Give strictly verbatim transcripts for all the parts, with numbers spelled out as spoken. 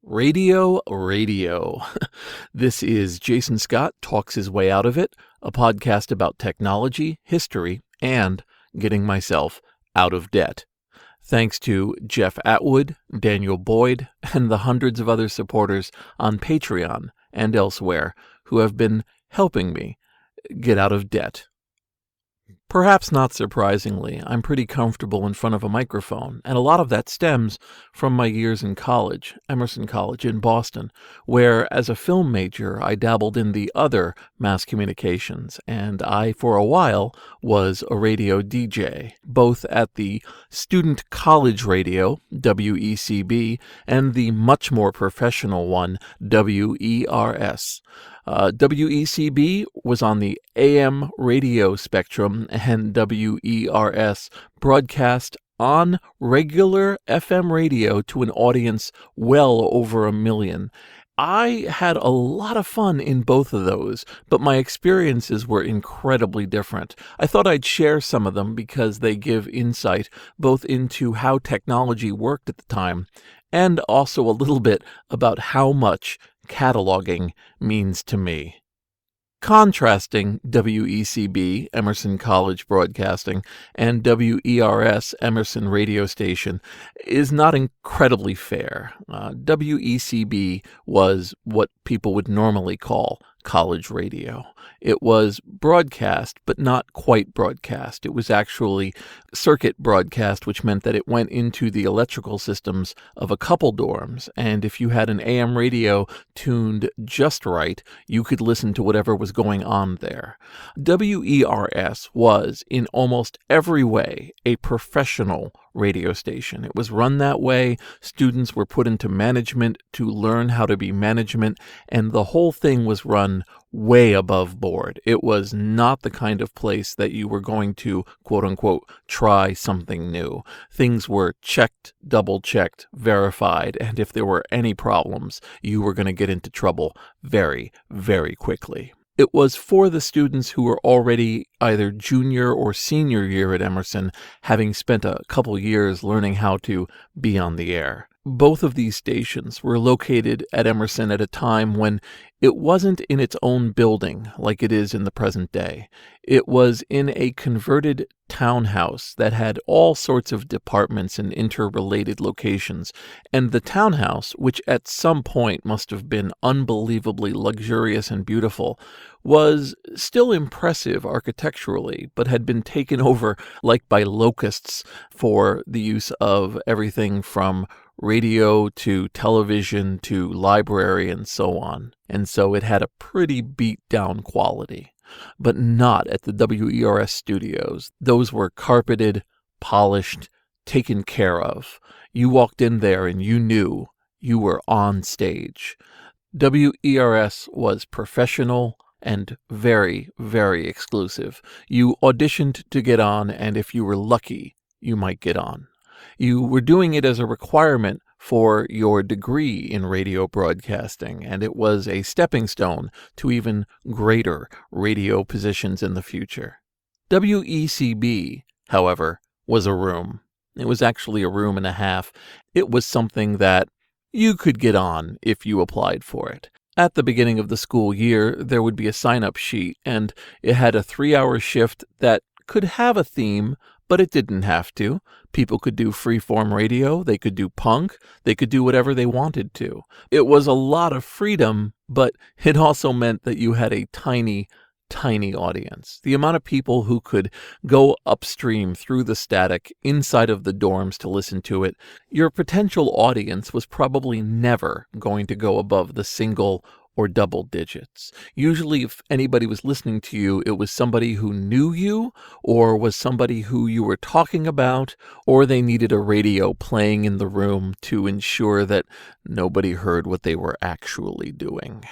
Radio, radio. This is Jason Scott Talks His Way Out of It, a podcast about technology, history, and getting myself out of debt. Thanks to Jeff Atwood, Daniel Boyd, and the hundreds of other supporters on Patreon and elsewhere who have been helping me get out of debt. Perhaps not surprisingly, I'm pretty comfortable in front of a microphone, and a lot of that stems from my years in college, Emerson College in Boston, where as a film major I dabbled in the other mass communications, and I, for a while, was a radio D J, both at the Student College Radio, W E C B, and the much more professional one, W E R S. Uh, W E C B was on the A M radio spectrum, and W E R S broadcast on regular F M radio to an audience well over a million. I had a lot of fun in both of those, but my experiences were incredibly different. I thought I'd share some of them because they give insight both into how technology worked at the time and also a little bit about how much cataloging means to me. Contrasting W E C B, Emerson College Broadcasting, and W E R S, Emerson Radio Station, is not incredibly fair. Uh, W E C B was what people would normally call college radio. It was broadcast, but not quite broadcast. It was actually circuit broadcast, which meant that it went into the electrical systems of a couple dorms, and if you had an A M radio tuned just right, you could listen to whatever was going on there. W E R S was, in almost every way, a professional radio station. It was run that way. Students were put into management to learn how to be management, and the whole thing was run way above board. It was not the kind of place that you were going to, quote unquote, try something new. Things were checked, double-checked, verified, and if there were any problems, you were going to get into trouble very, very quickly. It was for the students who were already either junior or senior year at Emerson, having spent a couple years learning how to be on the air. Both of these stations were located at Emerson at a time when it wasn't in its own building like it is in the present day. It was in a converted townhouse that had all sorts of departments and interrelated locations, and the townhouse, which at some point must have been unbelievably luxurious and beautiful, was still impressive architecturally, but had been taken over like by locusts for the use of everything from radio to television to library and so on. And so it had a pretty beat down quality, but not at the W E R S studios. Those were carpeted, polished, taken care of. You walked in there and you knew you were on stage. W E R S was professional and very, very exclusive. You auditioned to get on, and if you were lucky, you might get on. You were doing it as a requirement for your degree in radio broadcasting, and it was a stepping stone to even greater radio positions in the future. W E C B, however, was a room. It was actually a room and a half. It was something that you could get on if you applied for it. At the beginning of the school year, there would be a sign-up sheet, and it had a three-hour shift that could have a theme, but it didn't have to. People could do free-form radio, they could do punk, they could do whatever they wanted to. It was a lot of freedom, but it also meant that you had a tiny, tiny audience. The amount of people who could go upstream through the static inside of the dorms to listen to it, your potential audience was probably never going to go above the single or double digits. Usually, if anybody was listening to you, it was somebody who knew you, or was somebody who you were talking about, or they needed a radio playing in the room to ensure that nobody heard what they were actually doing.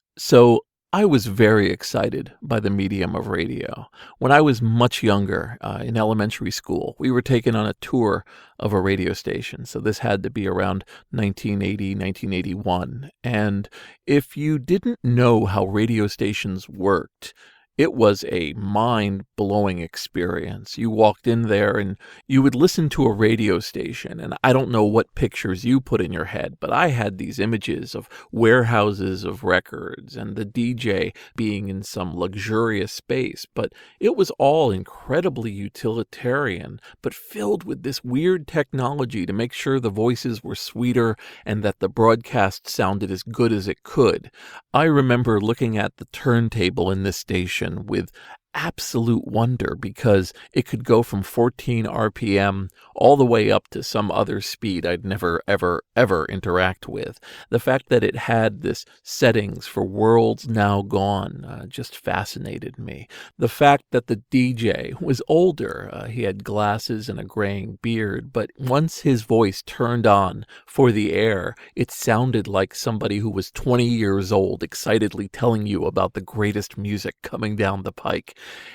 So I was very excited by the medium of radio. When I was much younger, uh, in elementary school, we were taken on a tour of a radio station. So this had to be around nineteen eighty, nineteen eighty-one. And if you didn't know how radio stations worked, It was a mind-blowing experience. You walked in there and you would listen to a radio station, and I don't know what pictures you put in your head, but I had these images of warehouses of records and the D J being in some luxurious space, but it was all incredibly utilitarian, but filled with this weird technology to make sure the voices were sweeter and that the broadcast sounded as good as it could. I remember looking at the turntable in this station with absolute wonder because it could go from fourteen R P M all the way up to some other speed I'd never, ever, ever interact with. The fact that it had this settings for worlds now gone uh, just fascinated me. The fact that the D J was older, uh, he had glasses and a graying beard, but once his voice turned on for the air, it sounded like somebody who was twenty years old excitedly telling you about the greatest music coming down the pike.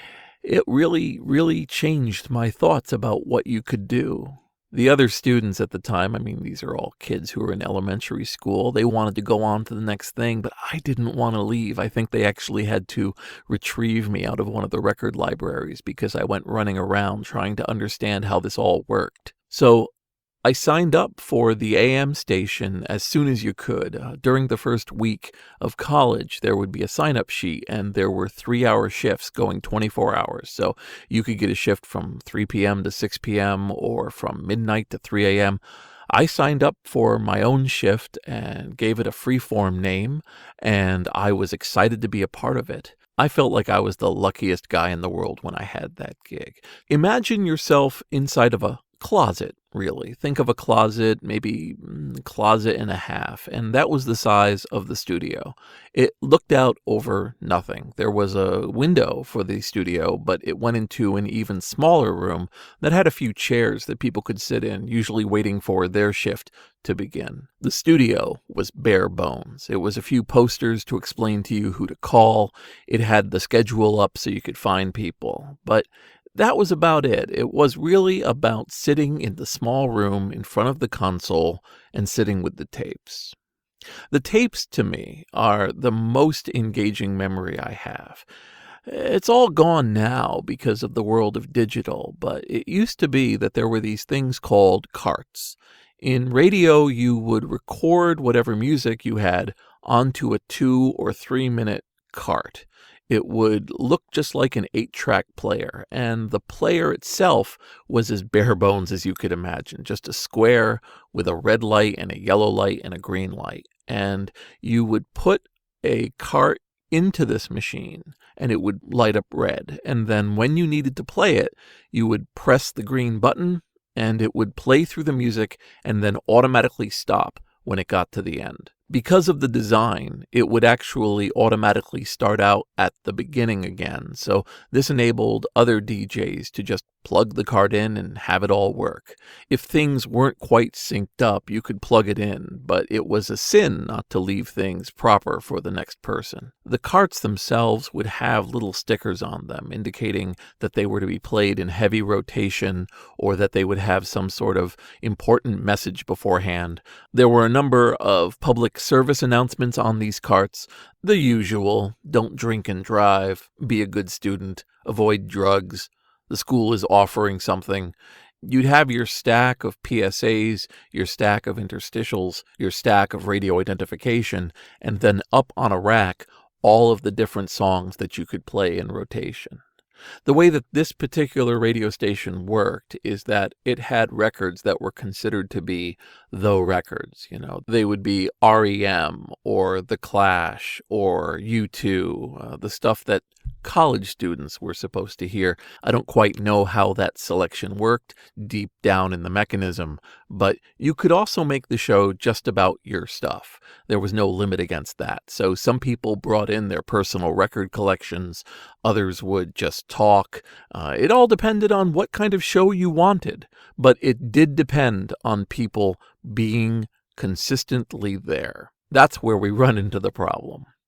It really, really changed my thoughts about what you could do. The other students at the time, I mean, these are all kids who were in elementary school, they wanted to go on to the next thing, but I didn't want to leave. I think they actually had to retrieve me out of one of the record libraries because I went running around trying to understand how this all worked. So I signed up for the A M station as soon as you could. Uh, during the first week of college, there would be a sign-up sheet, and there were three-hour shifts going twenty-four hours. So you could get a shift from three p.m. to six p.m. or from midnight to three a.m. I signed up for my own shift and gave it a free-form name, and I was excited to be a part of it. I felt like I was the luckiest guy in the world when I had that gig. Imagine yourself inside of a closet, really. Think of a closet, maybe mm, closet and a half, and that was the size of the studio. It looked out over nothing. There was a window for the studio, but it went into an even smaller room that had a few chairs that people could sit in, usually waiting for their shift to begin. The studio was bare bones. It was a few posters to explain to you who to call. It had the schedule up so you could find people, but that was about it. It was really about sitting in the small room in front of the console and sitting with the tapes. The tapes, to me, are the most engaging memory I have. It's all gone now because of the world of digital, but it used to be that there were these things called carts. In radio, you would record whatever music you had onto a two or three minute cart. It would look just like an eight-track player, and the player itself was as bare bones as you could imagine, just a square with a red light and a yellow light and a green light. And you would put a cart into this machine, and it would light up red. And then when you needed to play it, you would press the green button, and it would play through the music and then automatically stop when it got to the end. Because of the design, it would actually automatically start out at the beginning again. So this enabled other D Js to just plug the card in and have it all work. If things weren't quite synced up, you could plug it in, but it was a sin not to leave things proper for the next person. The carts themselves would have little stickers on them indicating that they were to be played in heavy rotation or that they would have some sort of important message beforehand. There were a number of public service announcements on these carts. The usual: don't drink and drive, be a good student, avoid drugs, the school is offering something. You'd have your stack of P S As, your stack of interstitials, your stack of radio identification, and then up on a rack, all of the different songs that you could play in rotation. The way that this particular radio station worked is that it had records that were considered to be the records. You know, they would be R E M or The Clash or U two, uh, the stuff that college students were supposed to hear. I don't quite know how that selection worked deep down in the mechanism, but you could also make the show just about your stuff. There was no limit against that. So some people brought in their personal record collections, others would just talk. Uh, it all depended on what kind of show you wanted, but it did depend on people being consistently there. That's where we run into the problem.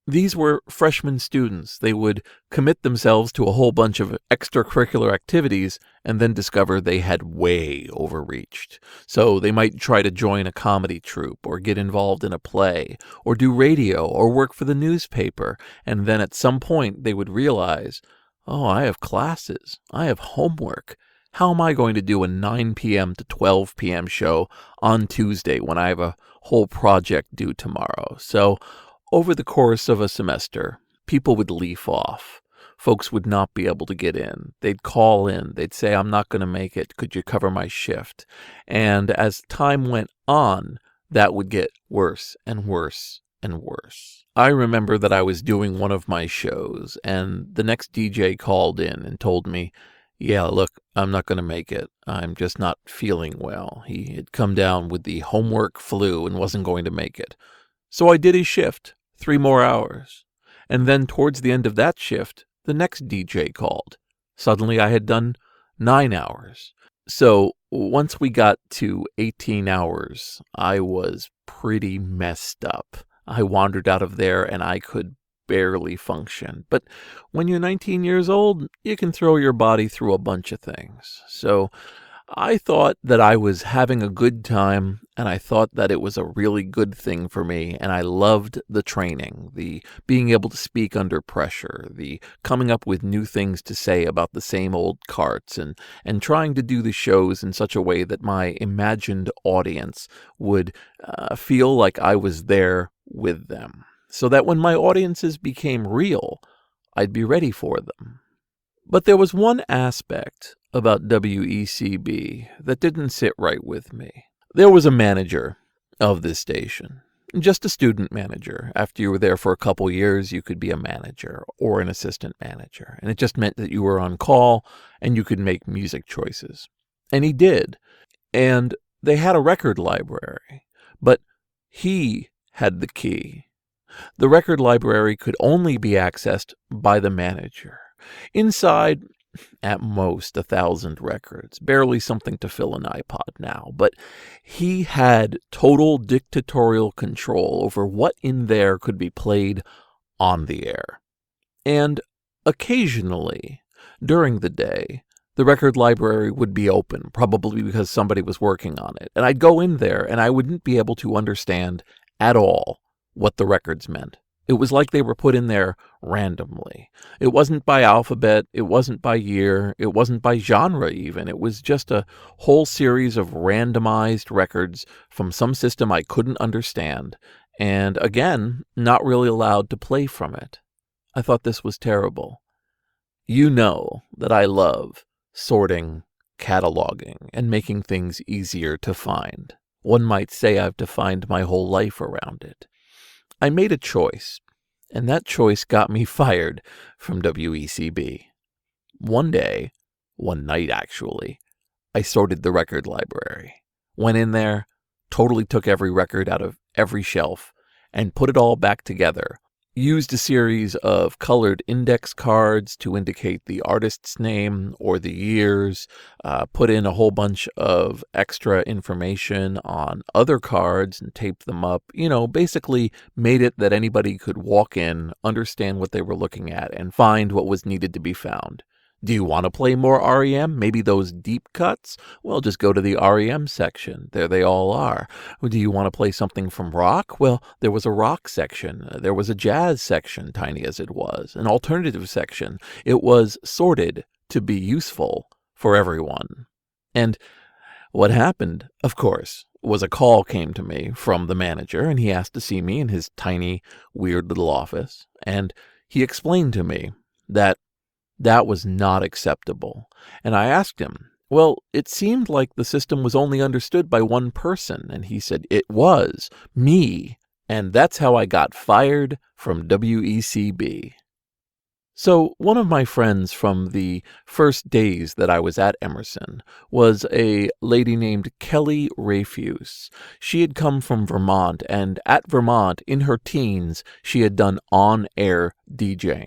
These were freshman students. They would commit themselves to a whole bunch of extracurricular activities and then discover they had way overreached. So they might try to join a comedy troupe or get involved in a play or do radio or work for the newspaper. And then at some point they would realize, oh, I have classes. I have homework. How am I going to do a nine p.m. to twelve p.m. show on Tuesday when I have a whole project due tomorrow? So over the course of a semester, people would leaf off. Folks would not be able to get in. They'd call in. They'd say, I'm not going to make it. Could you cover my shift? And as time went on, that would get worse and worse and worse. I remember that I was doing one of my shows, and the next D J called in and told me, yeah, look, I'm not going to make it. I'm just not feeling well. He had come down with the homework flu and wasn't going to make it. So I did his shift, three more hours. And then towards the end of that shift, the next D J called. Suddenly I had done nine hours. So once we got to eighteen hours, I was pretty messed up. I wandered out of there and I could barely function. But when you're nineteen years old, you can throw your body through a bunch of things. So I thought that I was having a good time, and I thought that it was a really good thing for me, and I loved the training, the being able to speak under pressure, the coming up with new things to say about the same old carts, and, and trying to do the shows in such a way that my imagined audience would uh, feel like I was there with them, so that when my audiences became real, I'd be ready for them. But there was one aspect about W E C B that didn't sit right with me. There was a manager of this station, just a student manager. After you were there for a couple years, you could be a manager or an assistant manager, and it just meant that you were on call and you could make music choices. And he did, and they had a record library, but he had the key. The record library could only be accessed by the manager. Inside, at most, a thousand records, barely something to fill an iPod now, but he had total dictatorial control over what in there could be played on the air. And occasionally, during the day, the record library would be open, probably because somebody was working on it, and I'd go in there and I wouldn't be able to understand at all what the records meant. It was like they were put in there randomly. It wasn't by alphabet, it wasn't by year, it wasn't by genre even. It was just a whole series of randomized records from some system I couldn't understand, and again, not really allowed to play from it. I thought this was terrible. You know that I love sorting, cataloging, and making things easier to find. One might say I've defined my whole life around it. I made a choice, and that choice got me fired from W E C B. One day, one night actually, I sorted the record library, went in there, totally took every record out of every shelf, and put it all back together. Used a series of colored index cards to indicate the artist's name or the years, uh, put in a whole bunch of extra information on other cards and taped them up. You know, basically made it that anybody could walk in, understand what they were looking at, and find what was needed to be found. Do you want to play more R E M? Maybe those deep cuts? Well, just go to the R E M section. There they all are. Do you want to play something from rock? Well, there was a rock section. There was a jazz section, tiny as it was. An alternative section. It was sorted to be useful for everyone. And what happened, of course, was a call came to me from the manager, and he asked to see me in his tiny, weird little office. And he explained to me that that was not acceptable. And I asked him, well, it seemed like the system was only understood by one person. And he said, it was me. And that's how I got fired from W E C B. So one of my friends from the first days that I was at Emerson was a lady named Kelly Rafuse. She had come from Vermont, and at Vermont, in her teens, she had done on-air DJing.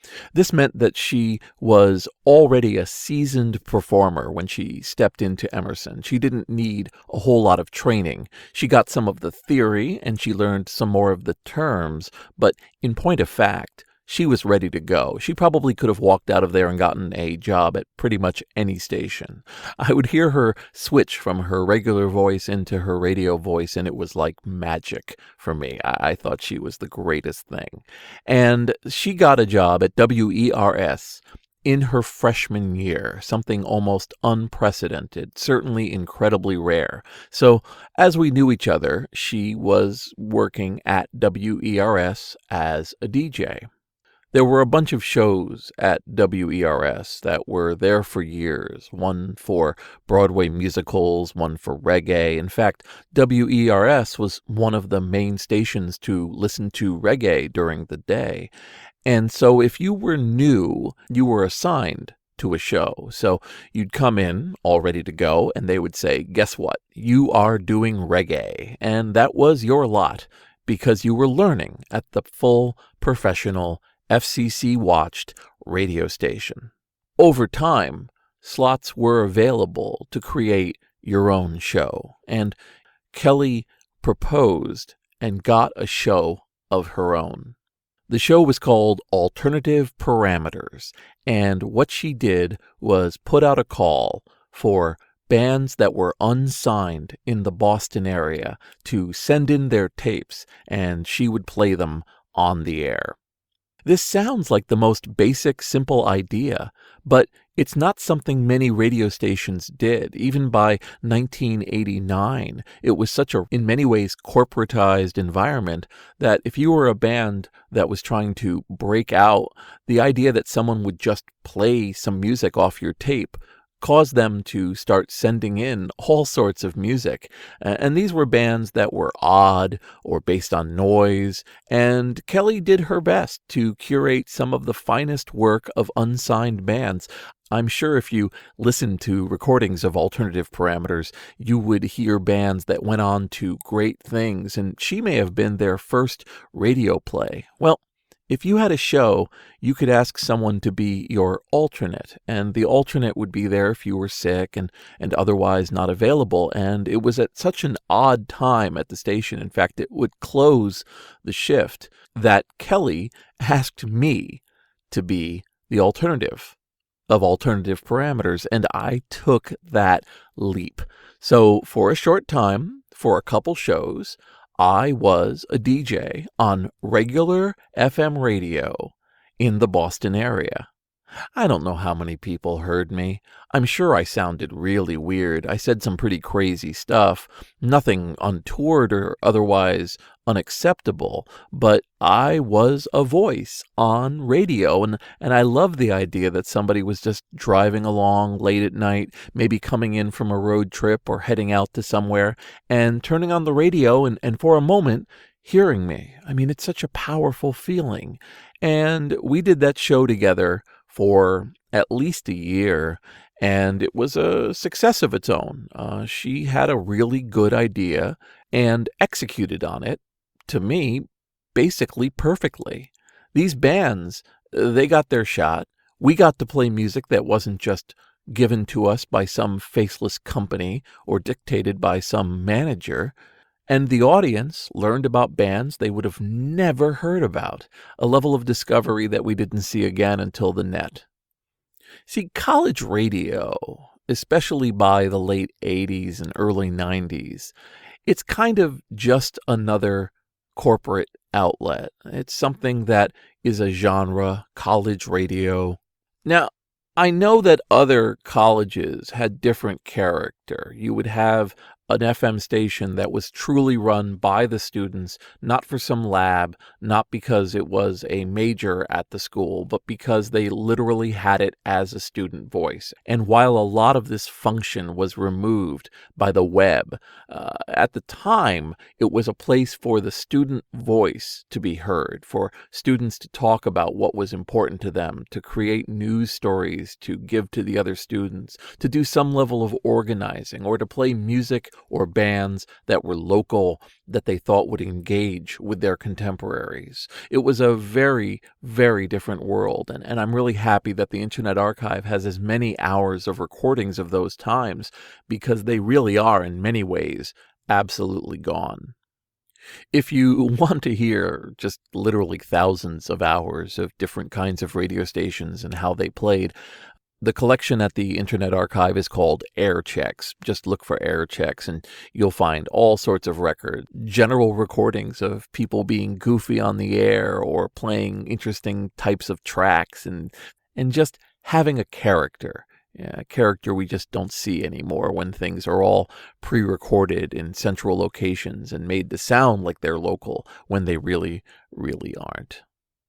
This meant that she was already a seasoned performer when she stepped into Emerson. She didn't need a whole lot of training. She got some of the theory and she learned some more of the terms, but in point of fact, she was ready to go. She probably could have walked out of there and gotten a job at pretty much any station. I would hear her switch from her regular voice into her radio voice, and it was like magic for me. I, I thought she was the greatest thing. And she got a job at W E R S in her freshman year, something almost unprecedented, certainly incredibly rare. So as we knew each other, she was working at W E R S as a D J. There were a bunch of shows at W E R S that were there for years, one for Broadway musicals, one for reggae. In fact, W E R S was one of the main stations to listen to reggae during the day. And so if you were new, you were assigned to a show. So you'd come in all ready to go, and they would say, guess what? You are doing reggae. And that was your lot, because you were learning at the full professional F C C-watched radio station. Over time, slots were available to create your own show, and Kelly proposed and got a show of her own. The show was called Alternative Parameters, and what she did was put out a call for bands that were unsigned in the Boston area to send in their tapes, and she would play them on the air. This sounds like the most basic, simple idea, but it's not something many radio stations did. Even by nineteen eighty-nine, it was such a, in many ways, corporatized environment that if you were a band that was trying to break out, the idea that someone would just play some music off your tape caused them to start sending in all sorts of music. And these were bands that were odd or based on noise, and Kelly did her best to curate some of the finest work of unsigned bands. I'm sure if you listen to recordings of Alternative Parameters, you would hear bands that went on to great things, and she may have been their first radio play. Well, if you had a show, you could ask someone to be your alternate, and the alternate would be there if you were sick and, and otherwise not available. And it was at such an odd time at the station, in fact, it would close the shift, that Kelly asked me to be the alternative of Alternative Parameters, and I took that leap. So for a short time, for a couple shows, I was a D J on regular F M radio in the Boston area. I don't know how many people heard me. I'm sure I sounded really weird. I said some pretty crazy stuff, nothing untoward or otherwise unacceptable, but I was a voice on radio, and, and I love the idea that somebody was just driving along late at night, maybe coming in from a road trip or heading out to somewhere, and turning on the radio and, and for a moment, hearing me. I mean, it's such a powerful feeling. And we did that show together for at least a year, and it was a success of its own. Uh, she had a really good idea and executed on it, to me, basically perfectly. These bands, they got their shot. We got to play music that wasn't just given to us by some faceless company or dictated by some manager. And the audience learned about bands they would have never heard about, a level of discovery that we didn't see again until the net. See, college radio, especially by the late eighties and early nineties, it's kind of just another corporate outlet. It's something that is a genre, college radio. Now, I know that other colleges had different character. You would have an F M station that was truly run by the students, not for some lab, not because it was a major at the school, but because they literally had it as a student voice. And while a lot of this function was removed by the web, uh, at the time, it was a place for the student voice to be heard, for students to talk about what was important to them, to create news stories to give to the other students, to do some level of organizing, or to play music or bands that were local that they thought would engage with their contemporaries. It was a very, very different world, and, and I'm really happy that the Internet Archive has as many hours of recordings of those times, because they really are, in many ways, absolutely gone. If you want to hear just literally thousands of hours of different kinds of radio stations and how they played, the collection at the Internet Archive is called Air Checks. Just look for Air Checks and you'll find all sorts of records, general recordings of people being goofy on the air or playing interesting types of tracks and and just having a character. Yeah, a character we just don't see anymore when things are all pre-recorded in central locations and made to sound like they're local when they really, really aren't.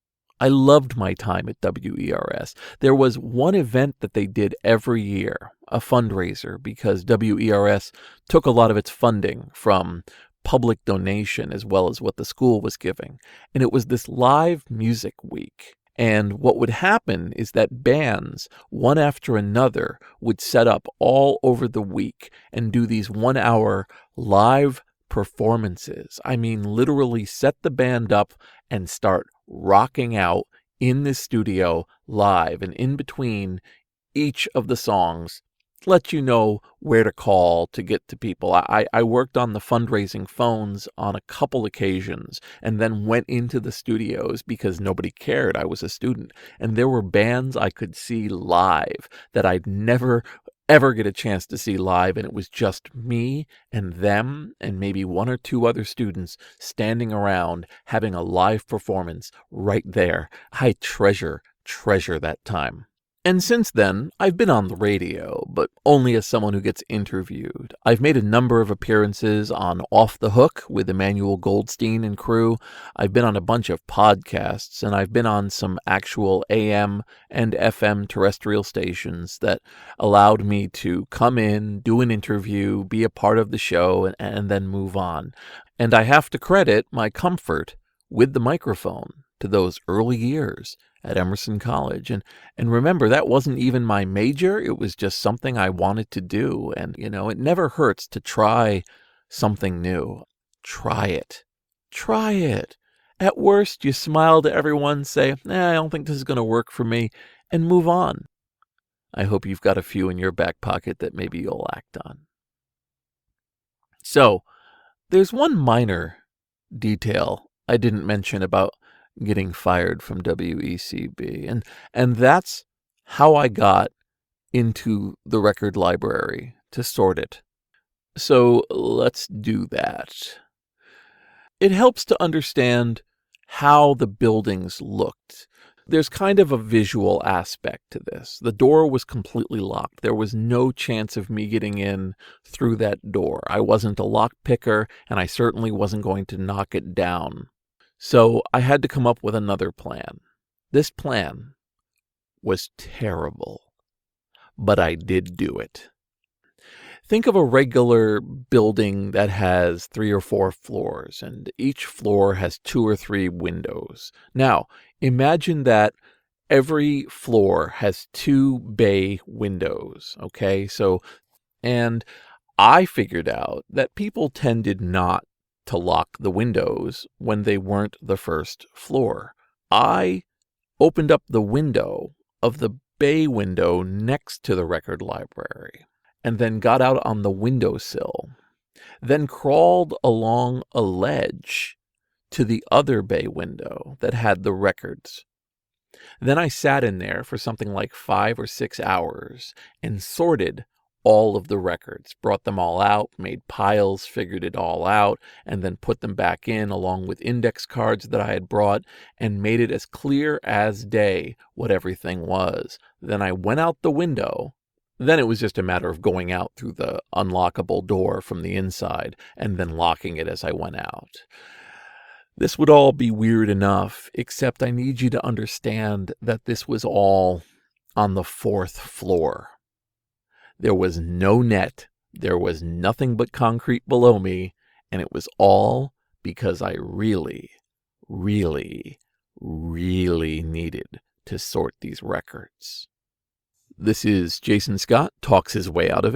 I loved my time at W E R S. There was one event that they did every year, a fundraiser, because W E R S took a lot of its funding from public donation as well as what the school was giving. And it was this live music week. And what would happen is that bands, one after another, would set up all over the week and do these one-hour live performances. I mean, literally set the band up and start rocking out in the studio live. And in between each of the songs, let you know where to call to get to people. I, I worked on the fundraising phones on a couple occasions and then went into the studios because nobody cared. I was a student. And there were bands I could see live that I'd never, ever get a chance to see live. And it was just me and them and maybe one or two other students standing around having a live performance right there. I treasure, treasure that time. And since then, I've been on the radio, but only as someone who gets interviewed. I've made a number of appearances on Off the Hook with Emmanuel Goldstein and crew. I've been on a bunch of podcasts, and I've been on some actual A M and F M terrestrial stations that allowed me to come in, do an interview, be a part of the show, and, and then move on. And I have to credit my comfort with the microphone to those early years at Emerson College. And and remember, that wasn't even my major. It was just something I wanted to do. And, you know, it never hurts to try something new. Try it. Try it. At worst, you smile to everyone, say, eh, I don't think this is going to work for me, and move on. I hope you've got a few in your back pocket that maybe you'll act on. So, there's one minor detail I didn't mention about getting fired from W E C B. And and that's how I got into the record library to sort it. So let's do that. It helps to understand how the buildings looked. There's kind of a visual aspect to this. The door was completely locked. There was no chance of me getting in through that door. I wasn't a lock picker, and I certainly wasn't going to knock it down. So I had to come up with another plan. This plan was terrible, but I did do it. Think of a regular building that has three or four floors, and each floor has two or three windows. Now, imagine that every floor has two bay windows, okay? So, and I figured out that people tended not to lock the windows when they weren't the first floor. I opened up the window of the bay window next to the record library and then got out on the windowsill, then crawled along a ledge to the other bay window that had the records. Then I sat in there for something like five or six hours and sorted all of the records, brought them all out, made piles, figured it all out, and then put them back in along with index cards that I had brought and made it as clear as day what everything was. Then I went out the window. Then it was just a matter of going out through the unlockable door from the inside and then locking it as I went out. This would all be weird enough, except I need you to understand that this was all on the fourth floor. There was no net, there was nothing but concrete below me, and it was all because I really, really, really needed to sort these records. This is Jason Scott, talks his way out of it.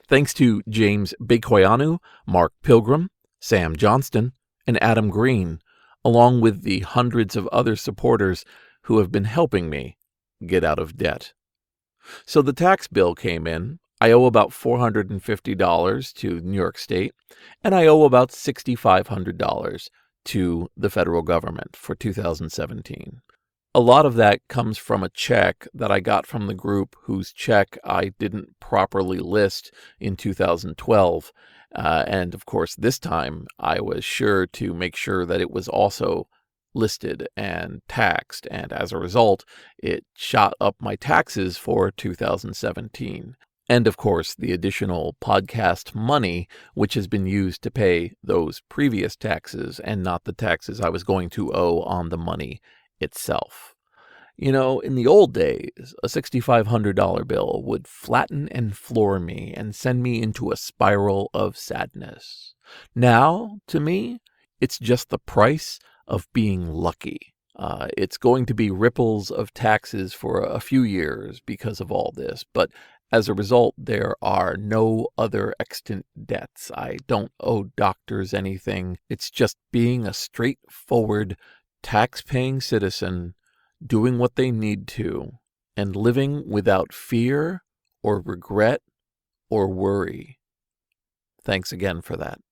Thanks to James Bekoyanu, Mark Pilgrim, Sam Johnston, and Adam Green, along with the hundreds of other supporters who have been helping me get out of debt. So the tax bill came in. I owe about four hundred fifty dollars to New York State, and I owe about six thousand five hundred dollars to the federal government for two thousand seventeen. A lot of that comes from a check that I got from the group whose check I didn't properly list in two thousand twelve. Uh, and of course, this time I was sure to make sure that it was also listed and taxed. And as a result, it shot up my taxes for two thousand seventeen. And of course, the additional podcast money, which has been used to pay those previous taxes and not the taxes I was going to owe on the money itself. You know, in the old days, a six thousand five hundred dollars bill would flatten and floor me and send me into a spiral of sadness. Now, to me, it's just the price of being lucky. Uh, it's going to be ripples of taxes for a few years because of all this, but as a result, there are no other extant debts. I don't owe doctors anything. It's just being a straightforward, tax-paying citizen, doing what they need to, and living without fear or regret or worry. Thanks again for that.